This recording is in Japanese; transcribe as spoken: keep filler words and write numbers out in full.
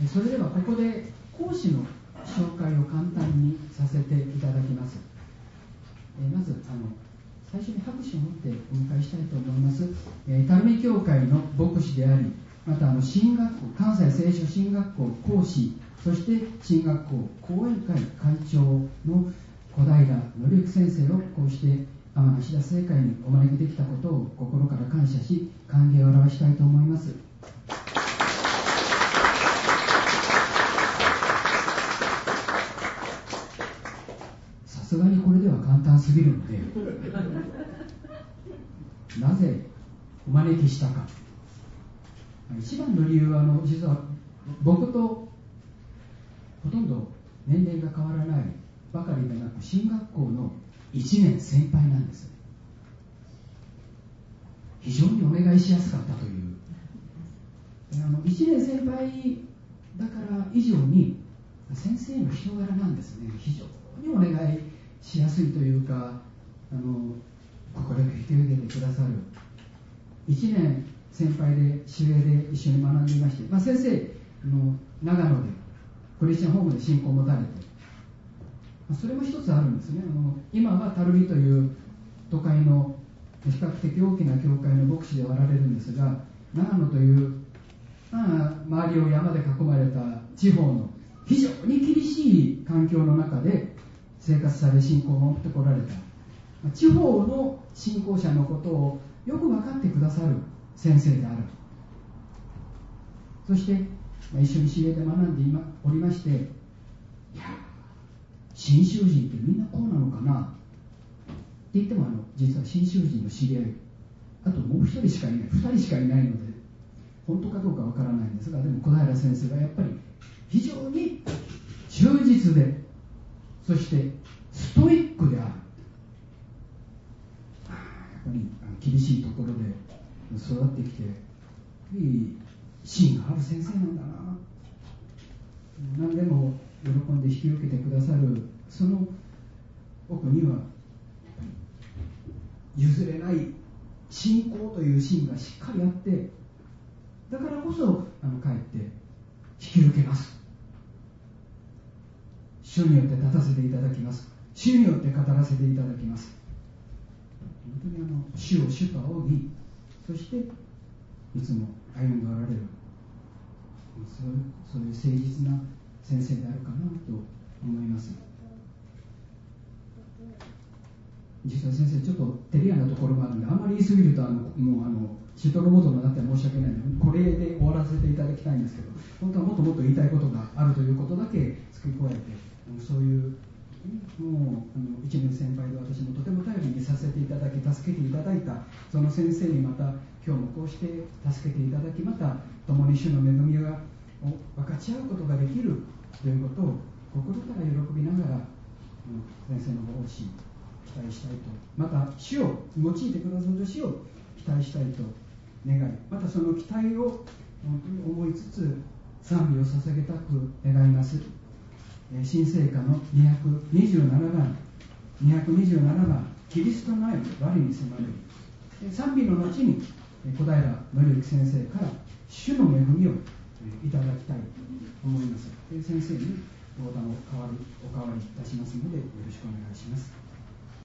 それではここで講師の紹介を簡単にさせていただきます。えまずあの最初に拍手を持ってお迎えしたいと思います。え垂水教会の牧師であり、またあの進学校、関西聖書進学校講師、そして進学校講演会会長の小平紀之先生をこうして天梨田聖会にお招きできたことを心から感謝し、歓迎を表したいと思います。さすがにこれでは簡単すぎるので、なぜお招きしたか。一番の理由はあの実は僕とほとんど年齢が変わらないばかりでなく、進学校のいちねん先輩なんです。非常にお願いしやすかったという、あのいちねん先輩だから以上に先生の人柄なんですね。非常にお願いしやすいというか、あの心よく引き受けてくださる。いちねん先輩で指令で一緒に学んでいまして、まあ、先生あの長野でクリスチャンホームで信仰を持たれて、まあ、それも一つあるんですね。あの今は垂水という都会の比較的大きな教会の牧師でおられるんですが、長野という、まあ、周りを山で囲まれた地方の非常に厳しい環境の中で生活され信仰を持ってこられた、まあ、地方の信仰者のことをよく分かってくださる先生である。そして、まあ、一緒に指令で学んで今おりまして、いや新州人ってみんなこうなのかなって言っても、あの実は新州人の知り合いあともう一人しかいない、二人しかいないので本当かどうかわからないんですが、でも小平先生がやっぱり非常に忠実で、そしてストイックである。やっぱり厳しいところで育ってきて、いい芯がある先生なんだな。何でも喜んで引き受けてくださる、その奥には譲れない信仰という芯がしっかりあって、だからこそあのかえって引き受けます。主によって立たせていただきます。主によって語らせていただきます。本当にあの主を主と仰ぎ、そしていつも歩んでおられる、そういう、そういう誠実な先生であるかなと思います。実は先生ちょっと照れ屋なところもあるので、あんまり言い過ぎるとあのもうあのしどろもどろになって申し訳ないので、これで終わらせていただきたいんですけど、本当はもっともっと言いたいことがあるということだけ付け加えて、そういうもうあのいちねん先輩で私もとても頼りにさせていただき、助けていただいたその先生にまた今日もこうして助けていただき、また共に主の恵みが分かち合うことができるということを心から喜びながら、先生のご奉仕期待したいと、また主を用いてくださる主を期待したいと願い、またその期待を本当に思いつつ賛美を捧げたく願います。新聖歌のにひゃくにじゅうななばん、にひゃくにじゅうななばん、キリストの愛を我に迫る。賛美の後に小平紀之先生から主の恵みをいただきたいと思います。先生にボタンをお代わり、お代わりいたしますのでよろしくお願いします。